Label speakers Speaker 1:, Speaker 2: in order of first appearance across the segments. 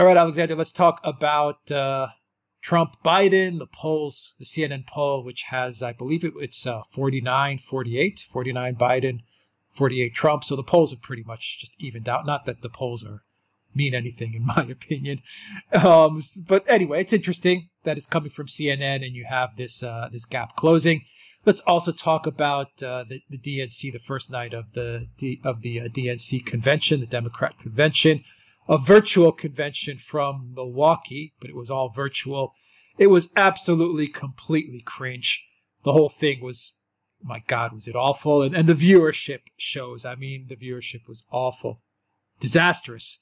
Speaker 1: All right, Alexander, let's talk about Trump Biden, the polls, the CNN poll, which has, I believe it's 49 Biden, 48 Trump. So the polls are pretty much just evened out. Not that the polls mean anything, in my opinion. But anyway, it's interesting that it's coming from CNN and you have this gap closing. Let's also talk about the DNC, the first night of the DNC convention, the Democrat convention, a virtual convention from Milwaukee, but it was all virtual. It was absolutely, completely cringe. The whole thing was, my God, was it awful? And the viewership shows. I mean, the viewership was awful, disastrous.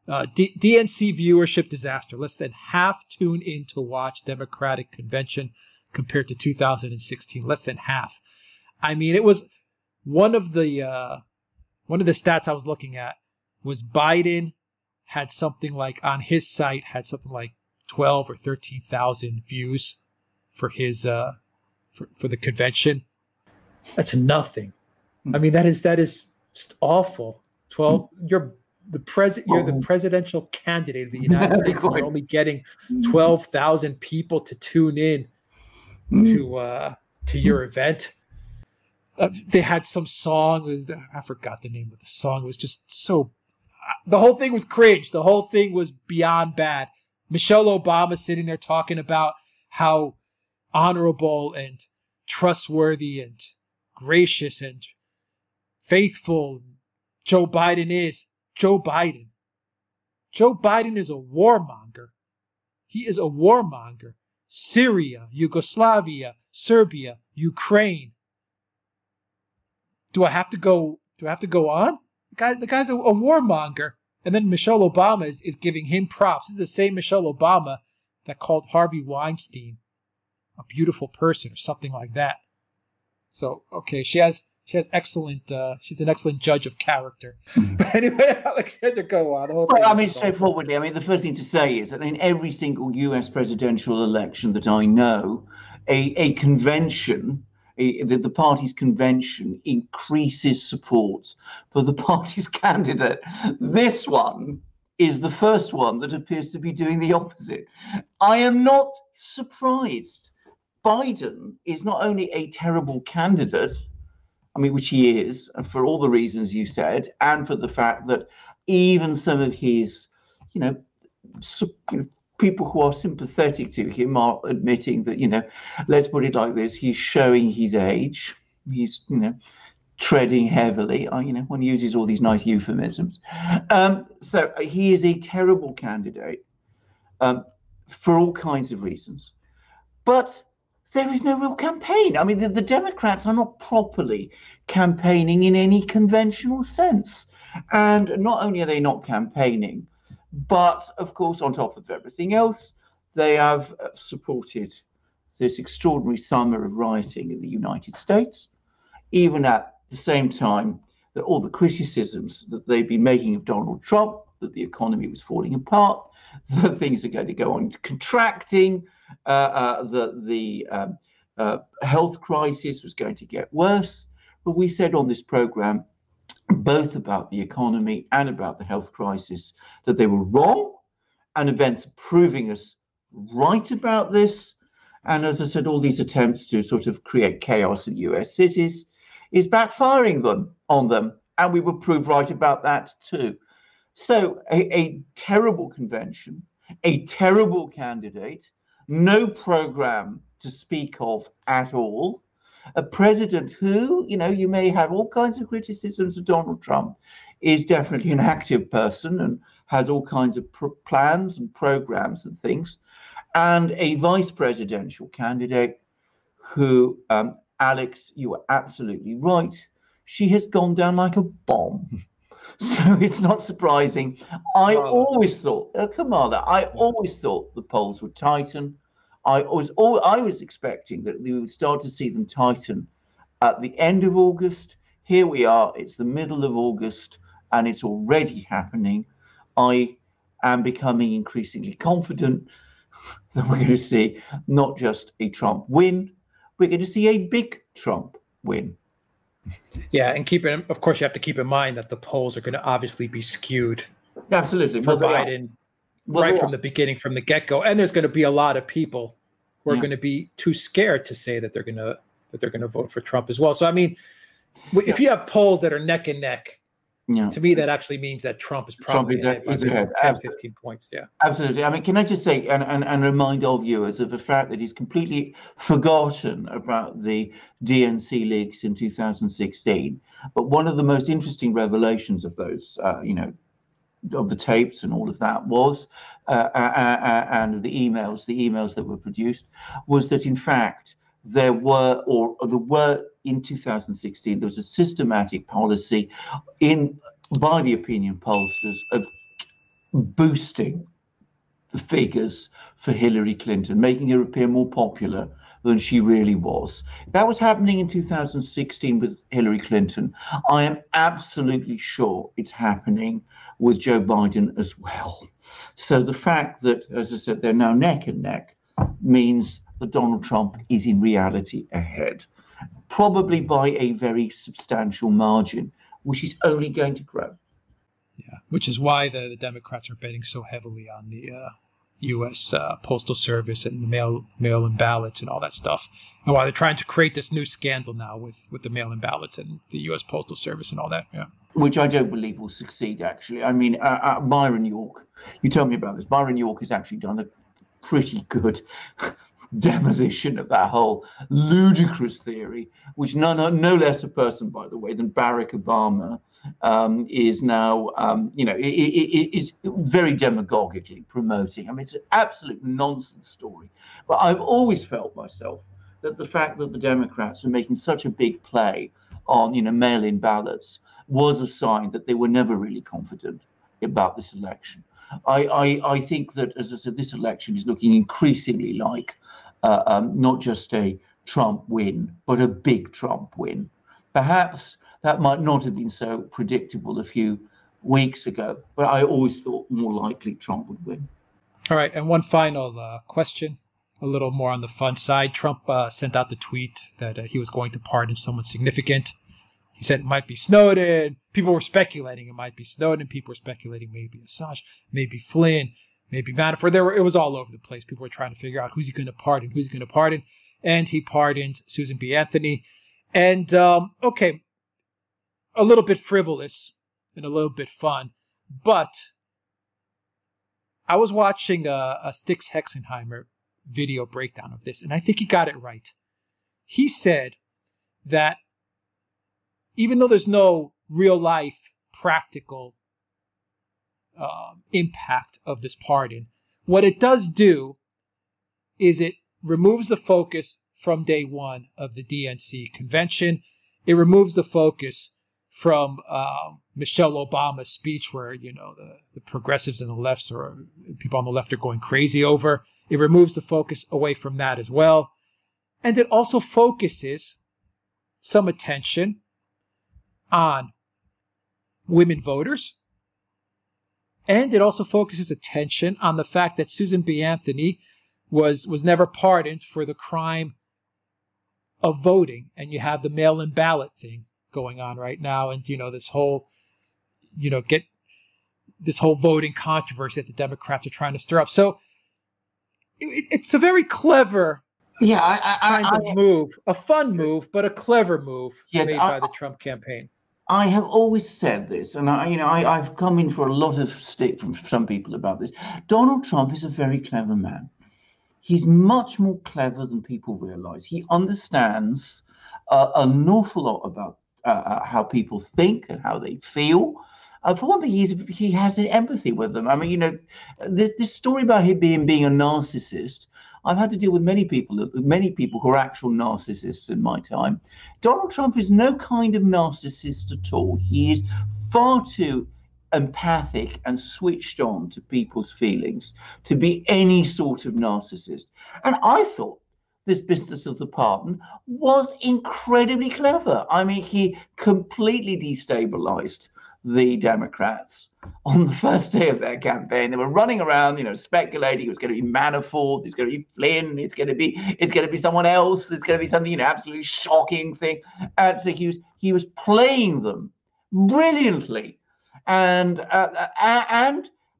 Speaker 1: DNC viewership disaster. Less than half tune in to watch Democratic convention compared to 2016. Less than half. I mean, it was one of the stats I was looking at was Biden had something like, on his site, had something like 12 or 13,000 views for his for the convention. That's nothing. I mean, that is just awful. 12. You're the presidential candidate of the United States. And you're only getting 12,000 people to tune in to your event. They had some song. I forgot the name of the song. It was just so. The whole thing was cringe. The whole thing was beyond bad. Michelle Obama sitting there talking about how honorable and trustworthy and gracious and faithful Joe Biden is. Joe Biden is a warmonger. He is a warmonger. Syria, Yugoslavia, Serbia, Ukraine. Do I have to go on? The guy's a warmonger. And then Michelle Obama is giving him props. This is the same Michelle Obama that called Harvey Weinstein a beautiful person or something like that. So, okay, she's an excellent judge of character. But anyway, Alexander, go on.
Speaker 2: Well, I mean, straightforwardly, the first thing to say is that in every single US presidential election that I know, a convention, the party's convention increases support for the party's candidate. This one is the first one that appears to be doing the opposite. I am not surprised. Biden is not only a terrible candidate, which he is, and for all the reasons you said, and for the fact that even some of his, people who are sympathetic to him are admitting that, let's put it like this, he's showing his age. He's, treading heavily. One uses all these nice euphemisms. So he is a terrible candidate for all kinds of reasons. But there is no real campaign. The Democrats are not properly campaigning in any conventional sense. And not only are they not campaigning, but, of course, on top of everything else, they have supported this extraordinary summer of rioting in the United States, even at the same time that all the criticisms that they've been making of Donald Trump, that the economy was falling apart, that things are going to go on contracting, the health crisis was going to get worse. But we said on this program, both about the economy and about the health crisis, that they were wrong, and events are proving us right about this. And as I said, all these attempts to sort of create chaos in US cities is backfiring on them. And we were proved right about that too. So a terrible convention, a terrible candidate, no program to speak of at all. A president who, you may have all kinds of criticisms of Donald Trump, is definitely an active person and has all kinds of plans and programs and things. And a vice presidential candidate who, Alex, you are absolutely right. She has gone down like a bomb. So it's not surprising. I always thought the polls would tighten. I was expecting that we would start to see them tighten at the end of August. Here we are. It's the middle of August, and it's already happening. I am becoming increasingly confident that we're going to see not just a Trump win, we're going to see a big Trump win.
Speaker 1: Yeah, and of course, you have to keep in mind that the polls are going to obviously be skewed.
Speaker 2: Absolutely.
Speaker 1: For Biden.
Speaker 2: Well,
Speaker 1: from the beginning, from the get-go. And there's going to be a lot of people who are going to be too scared to say that they're going to vote for Trump as well. So I mean, if you have polls that are neck and neck, to me that actually means that Trump is probably ahead by 10, 15 points. Yeah,
Speaker 2: absolutely. I mean, can I just say and remind all viewers of the fact that he's completely forgotten about the DNC leaks in 2016. But one of the most interesting revelations of those, of the tapes and all of that was, and the emails that were produced, was that in fact there were in 2016 there was a systematic policy by the opinion pollsters of boosting the figures for Hillary Clinton, making her appear more popular than she really was. If that was happening in 2016 with Hillary Clinton, I am absolutely sure it's happening with Joe Biden as well. So the fact that, as I said, they're now neck and neck means that Donald Trump is in reality ahead, probably by a very substantial margin, which is only going to grow.
Speaker 1: Yeah, which is why the Democrats are betting so heavily on the U.S. Postal Service and the mail-in ballots and all that stuff, and why they're trying to create this new scandal now with the mail-in ballots and the U.S. Postal Service and all that. Yeah,
Speaker 2: which I don't believe will succeed. Actually, I mean, Byron York. You tell me about this. Byron York has actually done a pretty good demolition of that whole ludicrous theory, which no less a person, by the way, than Barack Obama is now, is very demagogically promoting. I mean, it's an absolute nonsense story. But I've always felt myself that the fact that the Democrats are making such a big play on, mail-in ballots was a sign that they were never really confident about this election. I think that, as I said, this election is looking increasingly like not just a Trump win, but a big Trump win. Perhaps that might not have been so predictable a few weeks ago, but I always thought more likely Trump would win.
Speaker 1: All right, and one final question, a little more on the fun side. Trump sent out the tweet that he was going to pardon someone significant. He said it might be Snowden. People were speculating it might be Snowden. People were speculating maybe Assange, maybe Flynn, maybe Manafort. It was all over the place. People were trying to figure out who's he going to pardon. And he pardoned Susan B. Anthony. And, okay, a little bit frivolous and a little bit fun, but I was watching a Styx Hexenheimer video breakdown of this, and I think he got it right. He said that even though there's no real life practical impact of this pardon, what it does do is it removes the focus from day one of the DNC convention. It removes the focus from Michelle Obama's speech where, the progressives and the lefts or people on the left are going crazy over. It removes the focus away from that as well. And it also focuses some attention on women voters. And it also focuses attention on the fact that Susan B. Anthony was never pardoned for the crime of voting. And you have the mail-in ballot thing going on right now. And, this whole, this whole voting controversy that the Democrats are trying to stir up. So it's a very clever kind of move, a fun move, but a clever move made by the Trump campaign.
Speaker 2: I have always said this, and I've come in for a lot of stick from some people about this. Donald Trump is a very clever man. He's much more clever than people realize. He understands an awful lot about how people think and how they feel. For one thing, he has an empathy with them. I mean, this story about him being a narcissist, I've had to deal with many people who are actual narcissists in my time. Donald Trump is no kind of narcissist at all. He is far too empathic and switched on to people's feelings to be any sort of narcissist. And I thought this business of the pardon was incredibly clever. I mean, he completely destabilized the Democrats on the first day of their campaign. They were running around, speculating it was going to be Manafort, it's going to be Flynn, it's going to be someone else, it's going to be something, absolutely shocking thing. So he was playing them brilliantly, and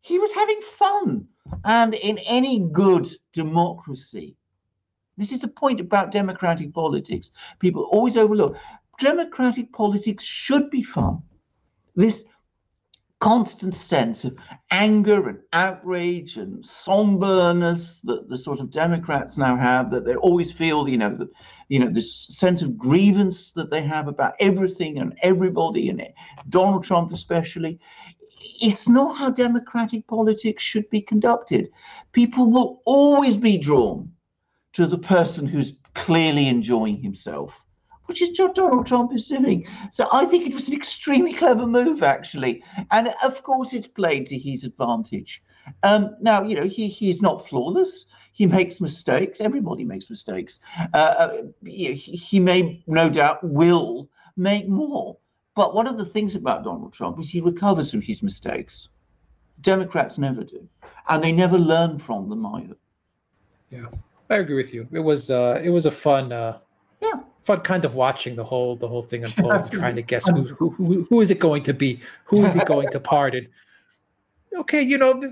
Speaker 2: he was having fun. And in any good democracy, this is a point about democratic politics. People always overlook. Democratic politics should be fun. This constant sense of anger and outrage and somberness that the sort of Democrats now have, that they always feel, this sense of grievance that they have about everything and everybody, and Donald Trump especially. It's not how democratic politics should be conducted. People will always be drawn to the person who's clearly enjoying himself, which is what Donald Trump is doing. So I think it was an extremely clever move, actually. And of course, it's played to his advantage. Now, he's not flawless. He makes mistakes. Everybody makes mistakes. He may, no doubt, will make more. But one of the things about Donald Trump is he recovers from his mistakes. Democrats never do. And they never learn from them either.
Speaker 1: Yeah, I agree with you. It was a fun kind of watching the whole thing unfold, trying to guess who is it going to be, who is he going to pardon. Okay,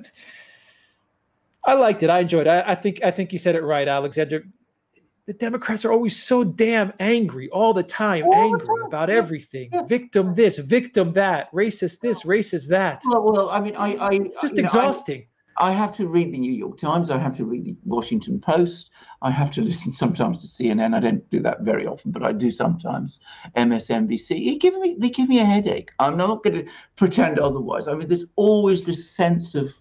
Speaker 1: I liked it. I enjoyed it. I think you said it right, Alexander. The Democrats are always so damn angry all the time, angry about everything. Yeah. Victim this, victim that, racist this, racist that.
Speaker 2: Well, I mean,
Speaker 1: it's just exhausting.
Speaker 2: I have to read the New York Times. I have to read the Washington Post. I have to listen sometimes to CNN. I don't do that very often, but I do sometimes. MSNBC. They give me a headache. I'm not going to pretend otherwise. I mean, there's always this sense of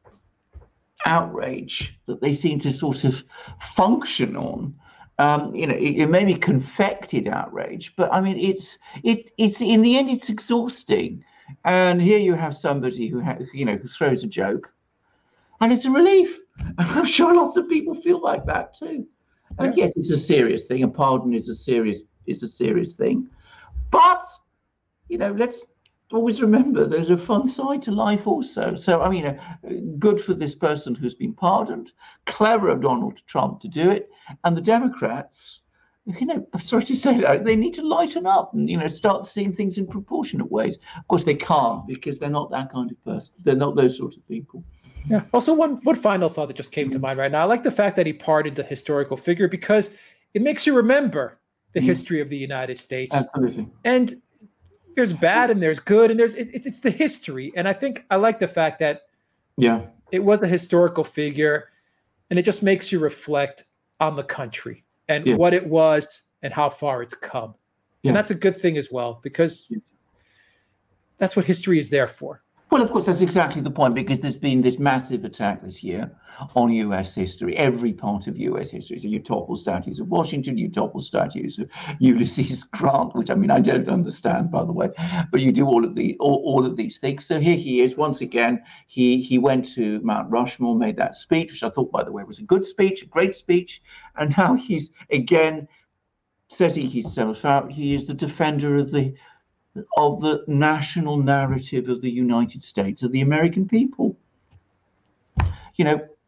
Speaker 2: outrage that they seem to sort of function on. It may be confected outrage, but I mean, it's in the end, it's exhausting. And here you have somebody who throws a joke, and it's a relief. I'm sure lots of people feel like that too. And yes, it's a serious thing. A pardon is a serious thing. But let's always remember there's a fun side to life also. So I mean, good for this person who's been pardoned. Clever of Donald Trump to do it. And the Democrats, I'm sorry to say that, they need to lighten up and start seeing things in proportionate ways. Of course, they can't, because they're not that kind of person. They're not those sort of people.
Speaker 1: Yeah. Also, one final thought that just came to mind right now. I like the fact that he pardoned a historical figure, because it makes you remember the history of the United States.
Speaker 2: Absolutely.
Speaker 1: And there's bad and there's good, and it's the history. And I think I like the fact that it was a historical figure, and it just makes you reflect on the country and what it was and how far it's come. Yeah. And that's a good thing as well, because that's what history is there for.
Speaker 2: Well, of course, that's exactly the point, because there's been this massive attack this year on U.S. history, every part of U.S. history. So you topple statues of Washington, you topple statues of Ulysses Grant, which I mean, I don't understand, by the way, but you do all of these things. So here he is once again. He went to Mount Rushmore, made that speech, which I thought, by the way, was a good speech, a great speech. And now he's again setting himself out. He is the defender of the national narrative of the United States, of the American people. He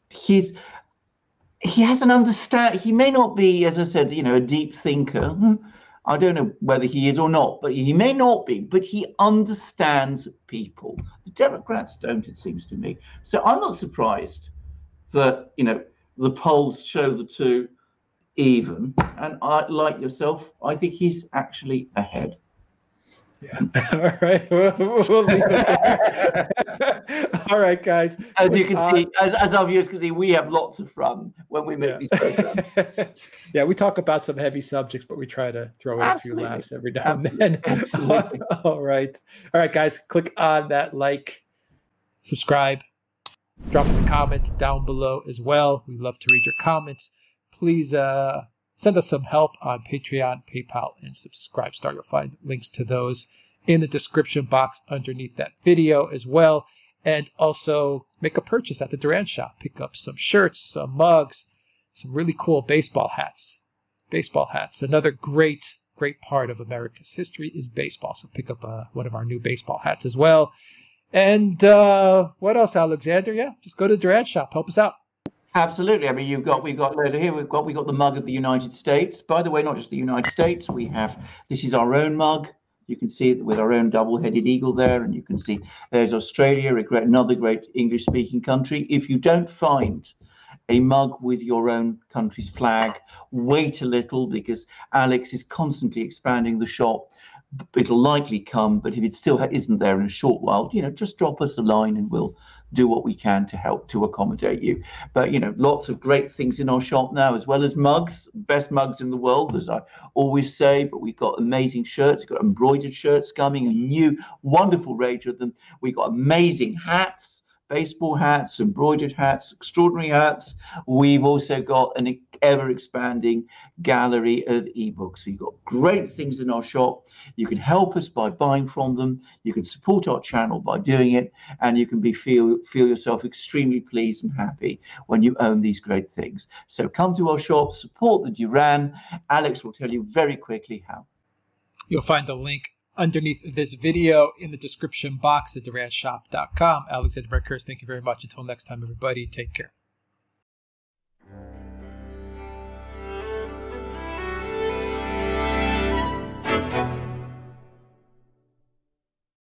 Speaker 2: has an understand. He may not be, as I said, a deep thinker. I don't know whether he is or not, but he may not be, but he understands people. The Democrats don't, it seems to me. So I'm not surprised that, the polls show the two even. And like yourself, I think he's actually ahead.
Speaker 1: Yeah. All right. We'll leave it there. All right, guys.
Speaker 2: As you can see, as our viewers can see, we have lots of fun when we make these programs.
Speaker 1: Yeah, we talk about some heavy subjects, but we try to throw in a few laughs every now and then. Absolutely. All right, guys. Click on that like, subscribe, drop us a comment down below as well. We love to read your comments. Please send us some help on Patreon, PayPal, and Subscribestar. You'll find links to those in the description box underneath that video as well. And also make a purchase at the Duran Shop. Pick up some shirts, some mugs, some really cool baseball hats. Another great part of America's history is baseball. So pick up one of our new baseball hats as well. And what else, Alexander? Yeah, just go to the Duran Shop. Help us out.
Speaker 2: Absolutely. I mean, we've got later here. We've got the mug of the United States. By the way, not just the United States. This is our own mug. You can see it with our own double-headed eagle there, and you can see there's Australia, another great English-speaking country. If you don't find a mug with your own country's flag, wait a little, because Alex is constantly expanding the shop. It'll likely come, but if it still isn't there in a short while, just drop us a line and we'll do what we can to help to accommodate you. But, lots of great things in our shop now, as well as mugs, best mugs in the world, as I always say. But we've got amazing shirts, we've got embroidered shirts coming, a new wonderful range of them. We've got amazing hats, baseball hats, embroidered hats, extraordinary hats. We've also got an ever-expanding gallery of ebooks. We've got great things in our shop. You can help us by buying from them. You can support our channel by doing it, and you can feel yourself extremely pleased and happy when you own these great things. So come to our shop, support the Duran. Alex will tell you very quickly how.
Speaker 1: You'll find the link underneath this video in the description box at duranshop.com. Alexander Marcus, thank you very much. Until next time, everybody, take care.